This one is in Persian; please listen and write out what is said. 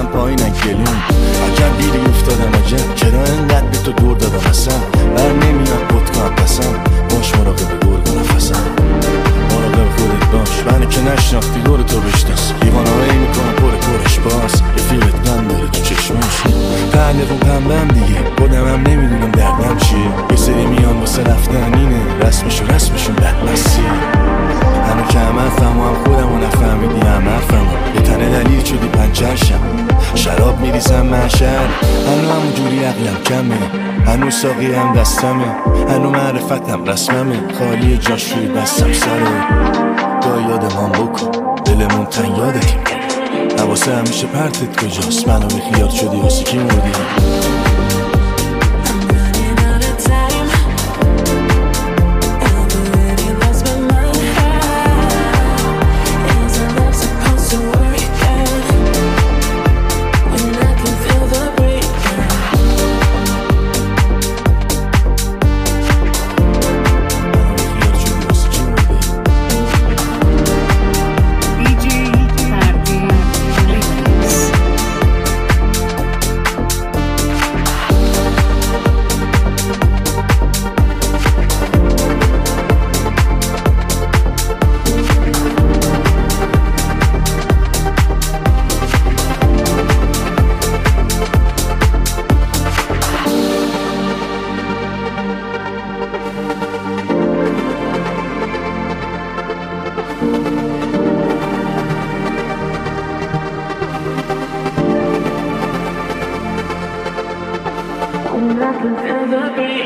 میرم پایین گلون. عجب گیری افتادم عجب، چرا انقدر به تو دور دادم اصلا. بر نمیاد خودکام پسم، باش مراقب گرگ و نفسم. مراقب خودت باش، منو که نشناختی دور تو بشناس. دیوانه‌ای میکنم پرش باز، رفیقت من داره تو چشماش. پهلوون پنبم دیگه، خودمم نمیدونم دردم چیه. یه سری میان واسه رفتن اینه، رسمشون بدمستیه. هنو که هم حرفم و هم خودم و نفهمیدی هم حرفم. یه تنه دلیل شدی پنچرشم، شراب میریزم محشر. هنو همون جوری عقلم کمه، هنو ساقی هم دستمه، هنو معرفتم رسممه. خالی جاش روی بستم سره، دا یادم بکن دلمون تن یادت. حواسه همیشه پرتت کجاست، منو بی خیال شدی واسه کی مردی. I can feel the beat.